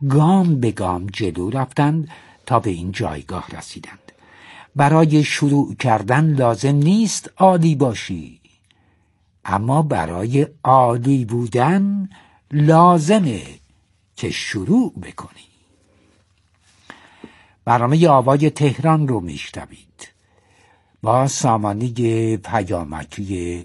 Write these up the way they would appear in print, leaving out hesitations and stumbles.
گام به گام جلو رفتند تا به این جایگاه رسیدند. برای شروع کردن لازم نیست عالی باشی، اما برای عالی بودن لازمه که شروع بکنی. برنامه آوای تهران رو میشنوید با سامانه پیامکی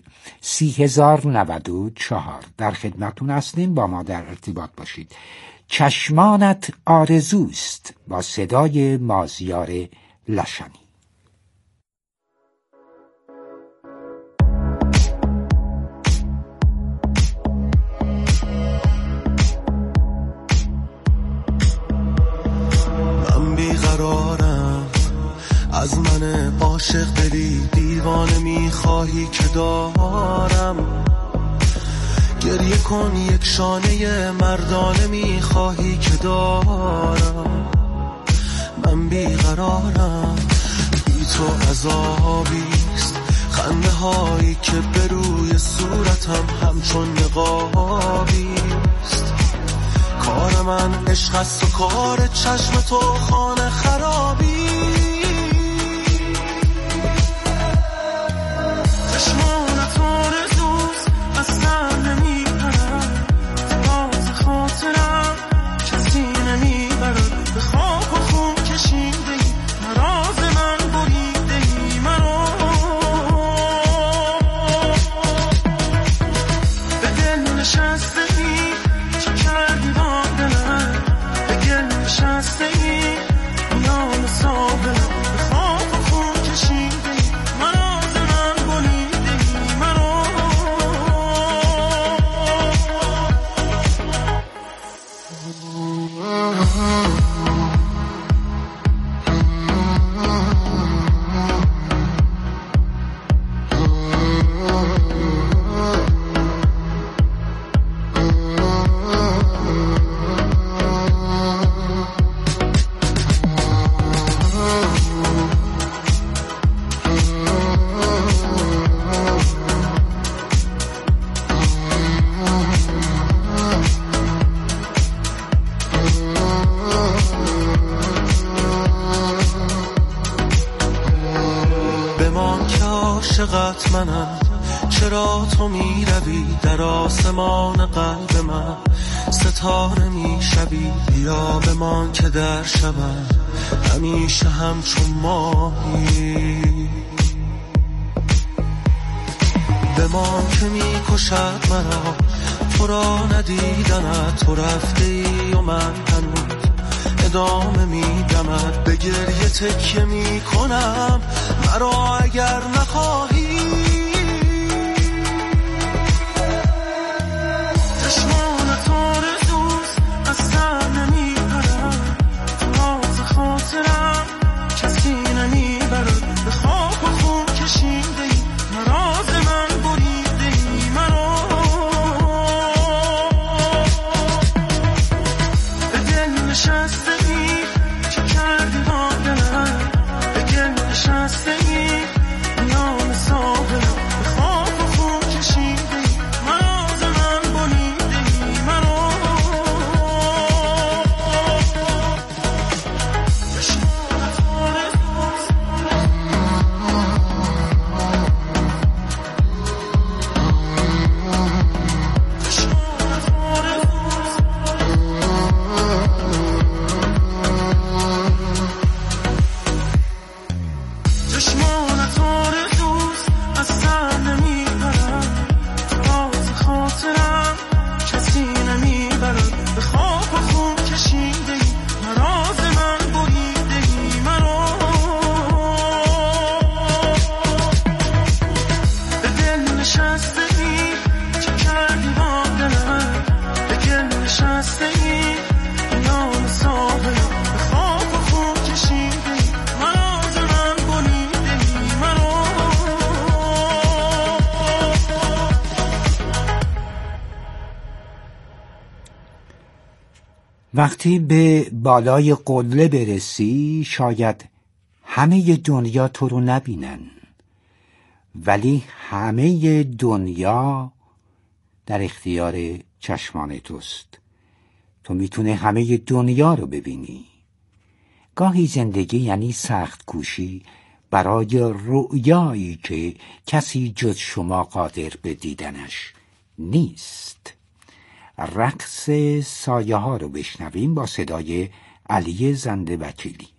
30,094. در خدمتون هستیم، با ما در ارتباط باشید. چشمانت آرزوست با صدای مازیار لشنی. من بیقرارم، از من عاشق دلی دیوانه میخواهی که دارم. گریه کن یک شانه مردانه میخواهی که دارم. من بیقرارم، بی تو عذابیست، خنده هایی که به روی صورتم همچون نقابیست. کار من عشق است و کار چشم تو خانه خرابی. چشمانت آرزوست، از سر نمیپرد، باز خاطرم کسی نمیبرد. به خاک و خون کشیده ای، نراز من بریده ای مرا. به دل نشسته ای، چه کردی با دلم؟ به گل نشسته ای، میان سابلم. به خاک و خون کشیده ای، نراز من بریده ای مرا. بمان که عاشقت منم، چرا تو می روی در آسمان قلب من؟ ستاره می شوی، بیا بمان که در شبم همیشه همچون ماهی. بمان که می کشد مرا تو را ندیدنت، تو رفته ای و من هنوز ادامه میدمد. به گریه تکیه میکنم مرا اگر نخواهی. چشمانت آرزوست، از سر نمیپرد، تو راز خاطرم کسی نمیبرد. به خاک و خون کشیده ای، نراز من بریده ای مرا. به دل نشسته ای، چه کردی با دلم؟ به گل نشسته ای، میان سابلم. به خاک و خون کشیده ای، نراز من بریده ای مرا. چشمانت آرزوست، چشمانت آرزوست. چشمانت آرزوست، از سر نمیپرد، تو راز خاطرم کسی نمیبرد. به خاک و خون کشیده ای، نراز من بریده ای مرا. به دل نشسته ای، چه کردی با دلم؟ به گل نشسته ای، میان سابلم. به خاک و خون کشیده ای، نراز من بریده ای مرا. وقتی به بالای قله برسی شاید همه دنیا تو رو نبینن، ولی همه دنیا در اختیار چشمان توست. تو میتونه همه دنیا رو ببینی. گاهی زندگی یعنی سخت کوشی برای رؤیایی که کسی جز شما قادر به دیدنش نیست. رقص سایه ها رو بشنویم با صدای علی زنده وکیلی.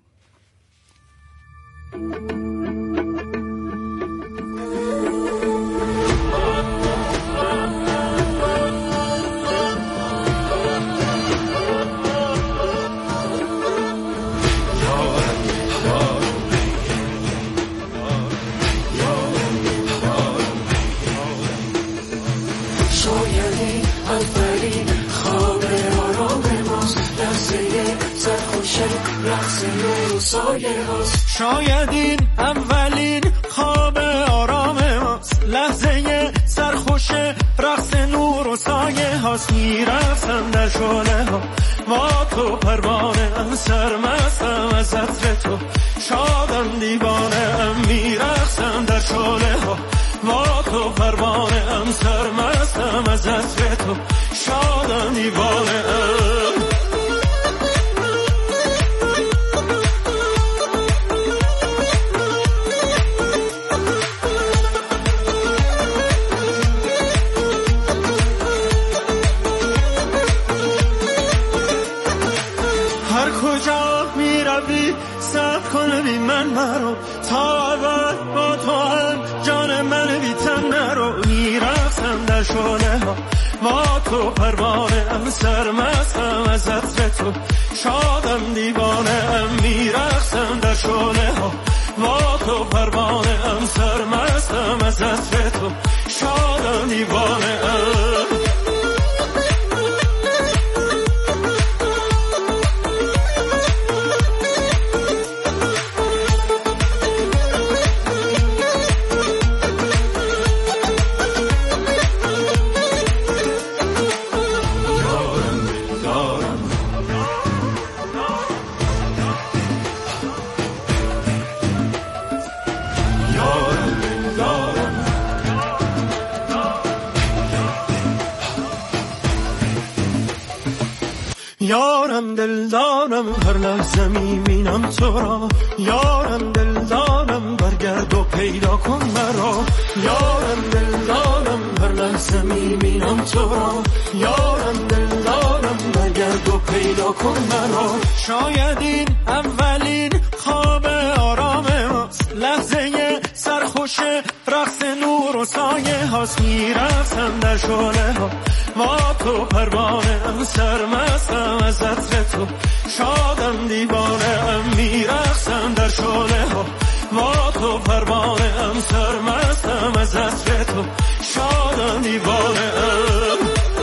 شاید این اولین خواب آرام ماست، لحظه سرخوش رقص نور و سایه هاست. میرفتم در شعله ها با تو پروانه ام، سرمستم از عطر تو، شادم دیوانه ام. میرفتم در شعله ها با تو پروانه ام، سرمستم از عطر تو، شادم دیوانه ام. تا ابد با تو هم جان من بی تن نرو. میرفتم در شعله ها با تو پروانه ام، سرمستم از عطر تو، شادم دیوانه ام. میرفتم در شعله ها با تو پروانه ام، سرمستم از عطر تو، شادم دیوانه ام. یارم دلدارم، هر لحظه میبینم تو را. یارم دلدارم، برگرد و پیدا کن مرا. یارم دلدارم، هر لحظه میبینم تو را. یارم دلدارم، برگرد و پیدا کن مرا. شاید این اولین خواب آرام ماست، لحظه سرخوش رقص نور و سایه هاست. میرفتم در شعله ها با تو پروانه ام، سرمستم از عطر تو، شادم دیوانه ام. میرقصم در شعله ها با تو پروانه ام، سرمستم از عطر تو، شادم دیوانه ام.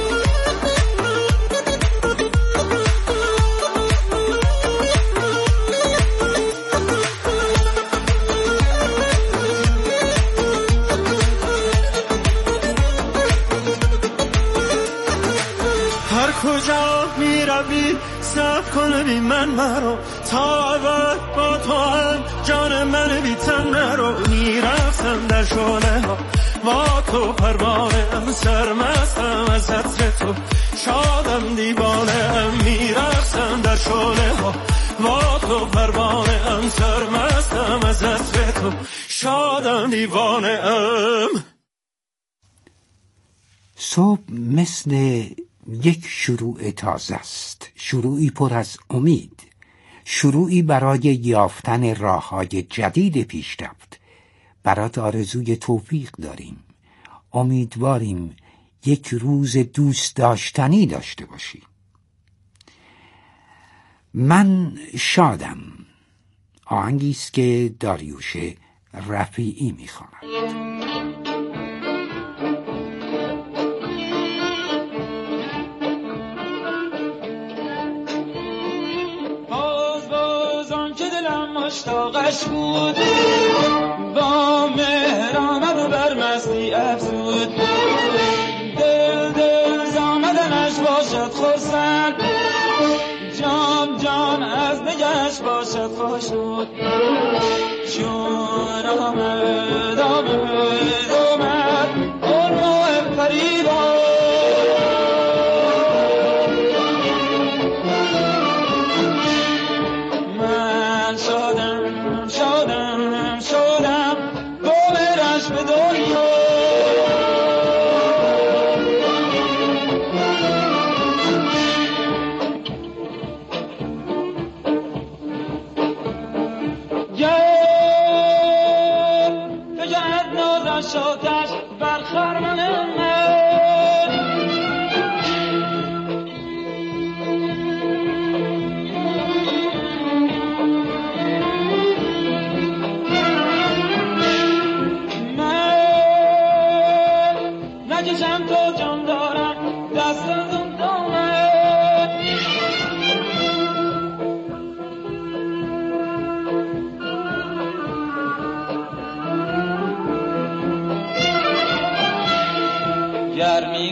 کجا میروی صبر کن بی من مرو، تا ابد با تو هم جان من بی تن نرو. میرفتم در شعله ها با تو پروانه ام، سرمستم از عطر تو، شادم دیوانه ام. میرفتم در شعله ها با تو پروانه ام، سرمستم از عطر تو، شادم دیوانه ام. صبح مثل یک شروع تازه است، شروعی پر از امید، شروعی برای یافتن راه‌های جدید پیشرفت. برات آرزوی توفیق داریم. امیدواریم یک روز دوست داشتنی داشته باشی. من شادم. آهنگی است که داریوش رفیعی می‌خواند. مشتاقش بود، با مهر آمد و بر مستی افزود. دل دل زامدنش باشد خرسند، جان جان از نگهش باشد خوشود. چون آمد آمد آمد اون نوع فریبا،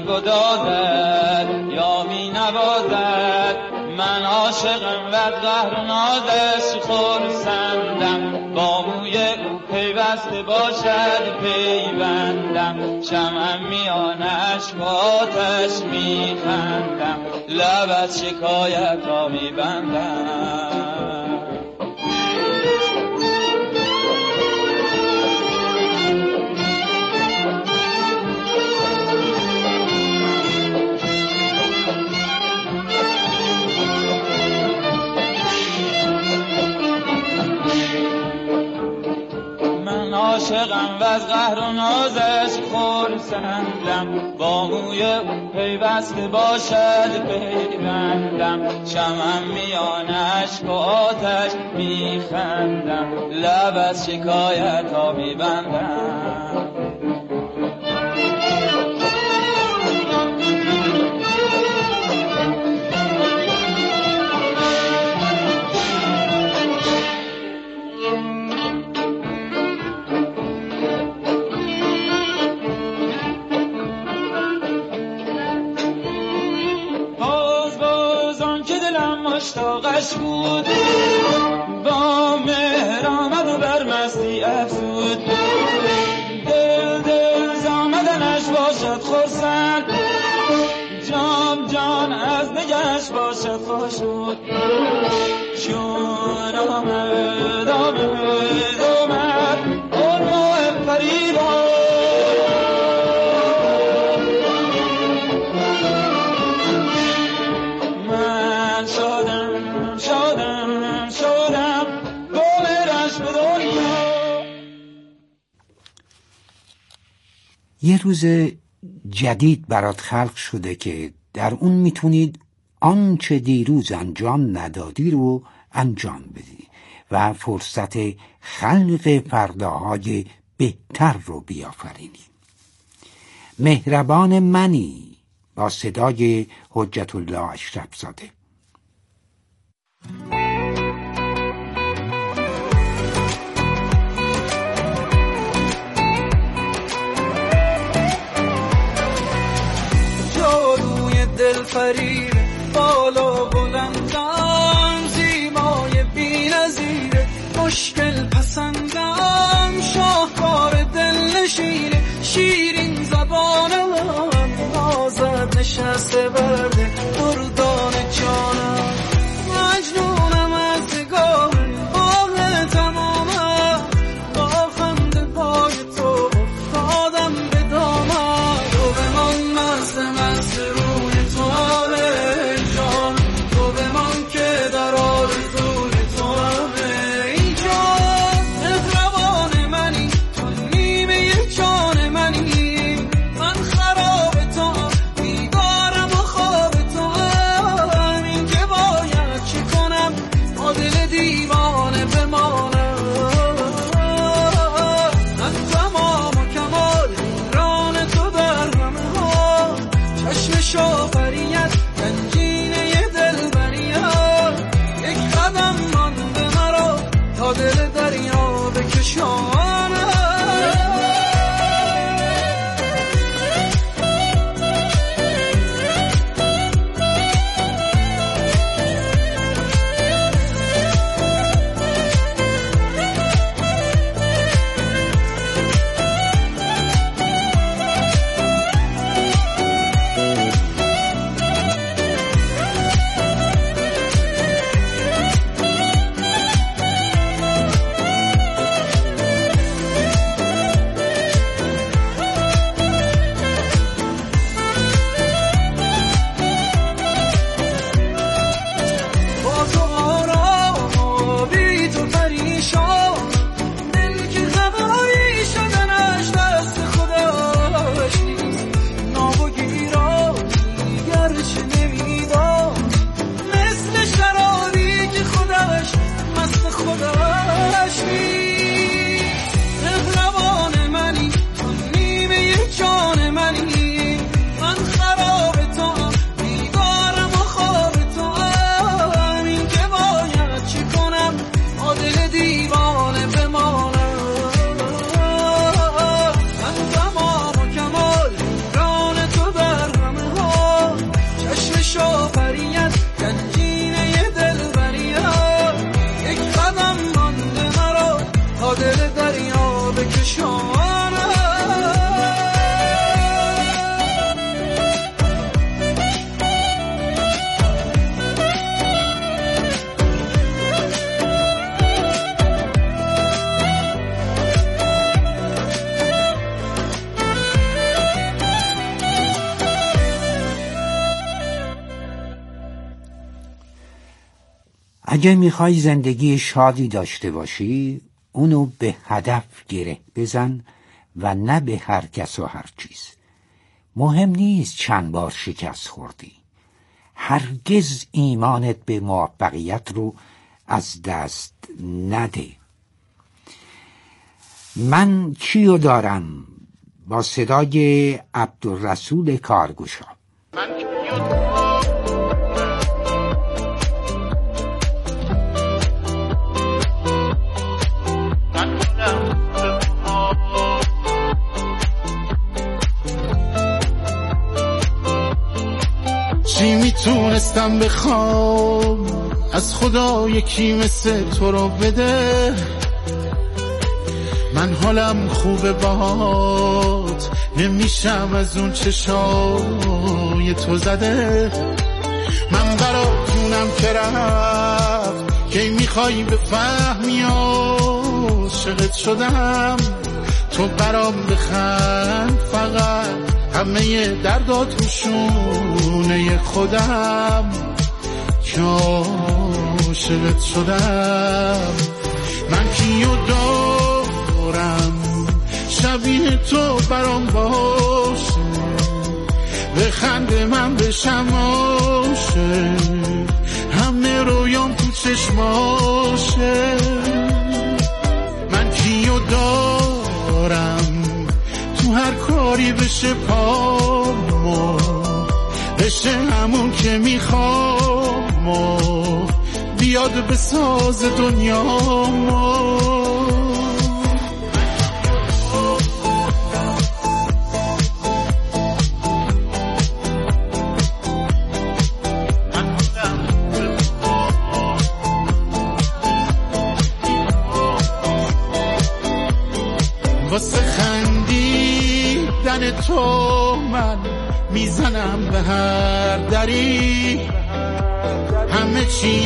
گدازد یا می نوازد. من عاشقم و قهر و نازش خرسندم، با موی او پیوسته باشد پیوندم. شمعم میان اشک و آتش میخندم، لب از شکایت ها میبندم. عاشقم و از قهر و نازش خرسندم، با موی او پیوسته باشد پیوندم. شمعم میان اشک و آتش میخندم، لب از شکایت ها میبندم. مشتاقش بود، با مهر آمد و بر مستی افزود. دل زامدنش باشد خرسند، جان از نگهش باشد خوشود. چون آمد اون ماه فریبا، یه روز جدید برات خلق شده که در اون میتونید آنچه دیروز انجام ندادی رو انجام بدی و فرصت خلق فرداهای بهتر رو بیافرینی. مهربان منی با صدای حجت الله اشرف زاده. دل فریب بالا بلندم، زیبای بی‌نظیر مشکل پسندم. شاهکار دل نشینه شیرین زبانم، آزاد نشسته برده دردان جانم. مجنونم از نگاه آه تمامم، با خنده پای تو افتادم به دامم. تو به من مست روی تو جان، تو به من که در آرزوی تو همه اینجا. مهربان منی تو نیمه جان منی، من خراب تو بیدارم و خواب اگه میخوای زندگی شادی داشته باشی، اونو به هدف گره بزن و نه به هر کس و هر چیز. مهم نیست چند بار شکست خوردی. هرگز ایمانت به موفقیت رو از دست نده. من چیو دارم با صدای عبدالرسول کارگوشا. چی میتونستم بخوام از خدا یکی مثل تو رو بده؟ من حالم خوبه باهات، نمیشم از اون چشای تو زده. من براتونم که رفت که میخوای بفهمی عاشقت شدم. تو برام بخند فقط، همه دردات رو شونه خودم که عاشقت شدم. من کیو دارم شبیه تو برام باشه، بخند من بشم عاشق، همه رویام تو چشماشه. من کیو دارم تو هر کاری بشه پامو، بشه همون که میخوام و بیاد بساز دنیامو. واسه خندیدن تو من میزنم به هر دری، همه چی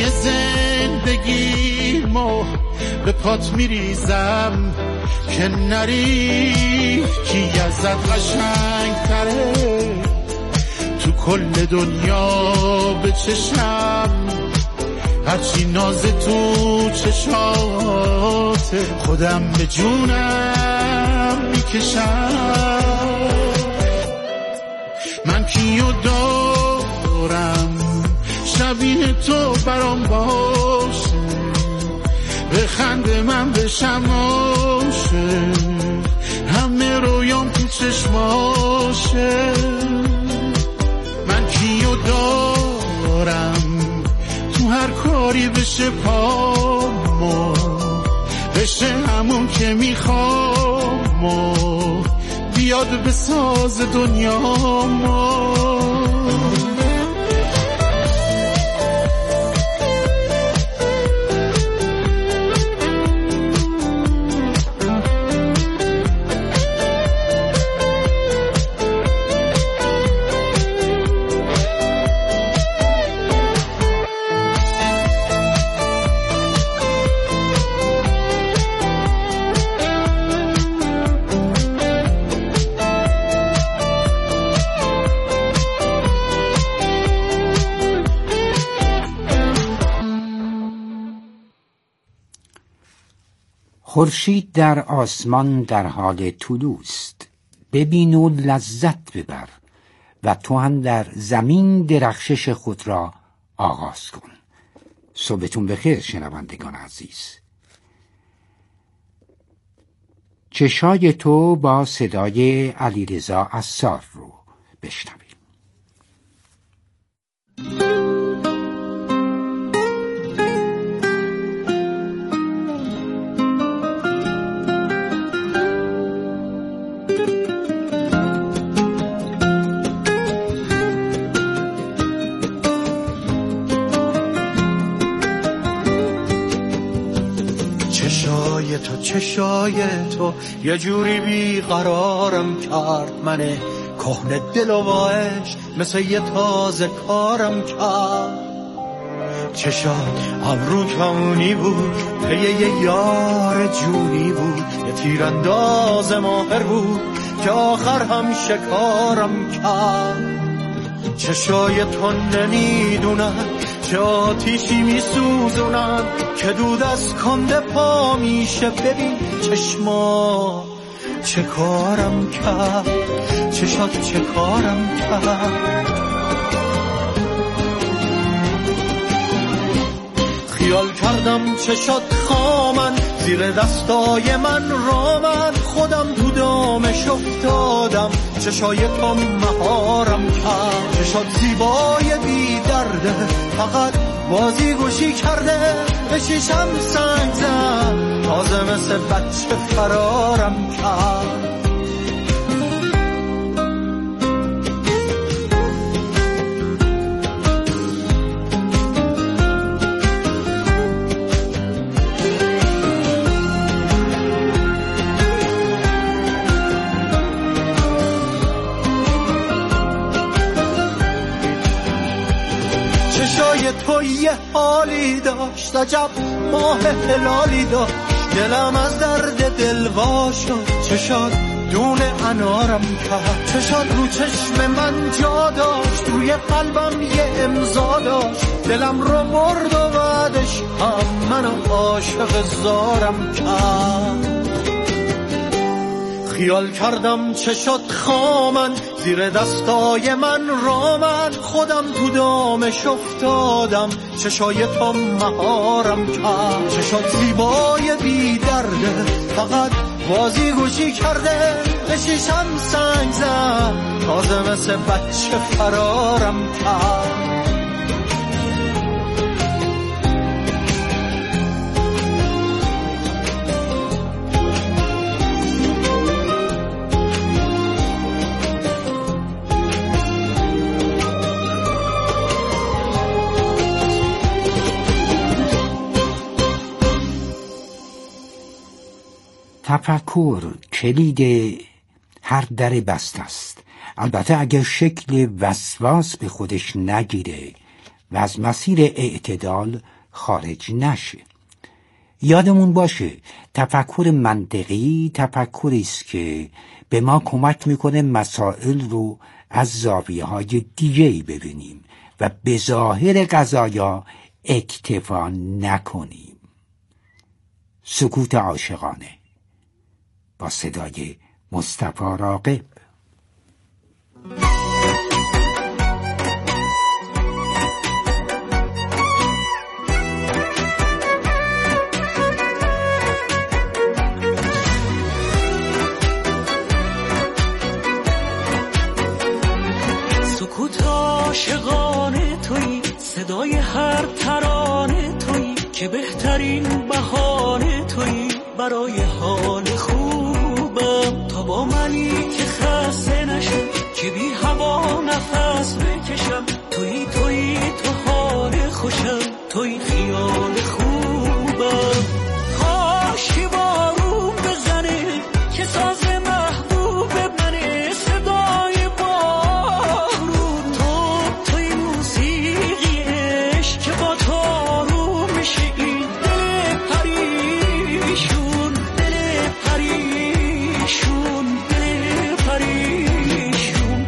زندگیمو به پات میریزم که نری. کی ازت قشنگ تره تو کل دنیا به چشم، هرچی ناز تو چشات خودم به جونم میکشم. من کیو دارم شبیه تو برام باشه، بخند من بشم عاشق، همه رویام تو چشماشه. من کیو دارم تو هر کاری بشه پامو، بشه همون که میخوام و بیاد بساز دنیامو. خورشید در آسمان در حال طلوعست، ببین و لذت ببر و تو هم در زمین درخشش خود را آغاز کن. صبحتون بخیر شنوندگان عزیز. چشای تو با صدای علیرضا عصار رو بشنویم. چشای تو یه جوری بیقرارم کرد، من کهنه دل و عشق مثل یه تازه کارم کرد. چشات ابرو کمونی بود، پی یه یار جونی بود، یه تیرانداز ماهر بود که آخر هم شکارم کرد. چشای تو نمیدونن چه آتیشی میسوزونن که دود از کنده پا میشه. ببین چشما چه کارم کرد، چشات چه کارم کرد. خیال کردم چشات خامن زیر دستای من رامن، خودم تو دامش افتادم چشای تو مهارم کرد. چشات زیبای بی درده فقط بازی گوشی کرده، به چشم سنگ زد تازه مثل بچه فرارم کرد. تو یه حالی داشت، عجب ماه هلالی داشت، دلم از درد دل وا شد. چشات دونه انارم کرد، چشات رو چشم من جا داشت، روی قلبم یه امضا داشت. دلم رو برد و بعدش هم منو عاشق زارم کرد. خیال کردم چشات خامن زیر دستای من رامن، خودم تو دامش افتادم چشای تو مهارم کرد. چشات زیبای بی درده فقط بازی گوشی کرده، به شیشم سنگ زد تازه مثل بچه فرارم کرد. تفکر کلید هر در بسته است، البته اگر شکل وسواس به خودش نگیره و از مسیر اعتدال خارج نشه. یادمون باشه تفکر منطقی تفکری است که به ما کمک میکنه مسائل رو از زاویه‌های دیگه‌ای ببینیم و به ظاهر قضایا اکتفا نکنیم. سکوت عاشقانه با صدای مصطفی راغب. سکوت عاشقانه تویی، صدای هر ترانه تویی، که بهترین بهانه تویی برای حال خوبم. تا با منی که خسته نشم، که بی هوا نفس بکشم، تویی تو حال خوشم، تویی خیال خوبم. کاشکی بارون بزنه که ساز محبوب منه، صدای بارون توی موسیقی عشق که با تو آروم میشه این دل پریشون، دل پریشون، دل پریشون.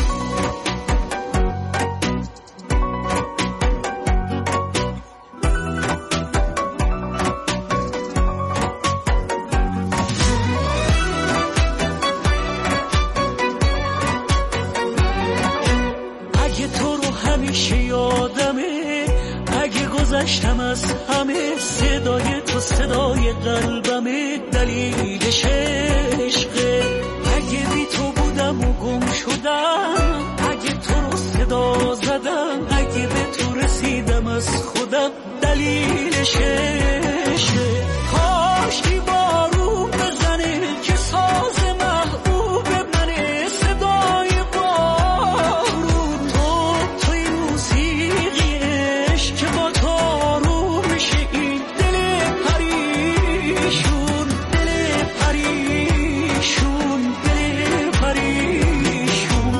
اگه تو رو همیشه یادمه، اگه گذشتم از همه، صدای تو صدای قلبمه، دلیلش عشقه. اگه بی تو بودم و گم شدم، اگه تو رو صدا زدم، اگه به تو رسیدم از خودم، دلیلش عشقه. کاشکی بارون بزنه که ساز محبوب منه، صدای بارون توی موسیقی عشق که با تو آروم میشه این دل پریشون، دل پریشون، دل پریشون.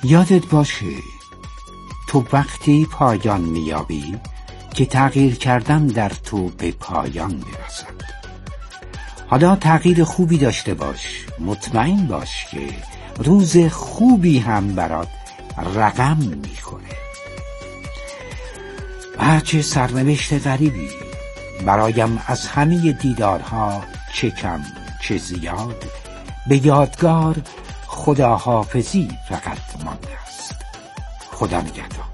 یادت باشه تو وقتی پایان میابی که تغییر کردن در تو به پایان میرسد. حالا تغییر خوبی داشته باش، مطمئن باش که روز خوبی هم برات رقم میخوره. چه سرنوشت غریبی، برایم از همه دیدارها چه کم چه زیاد به یادگار خداحافظی فقط مانده است. خدا نگهدار.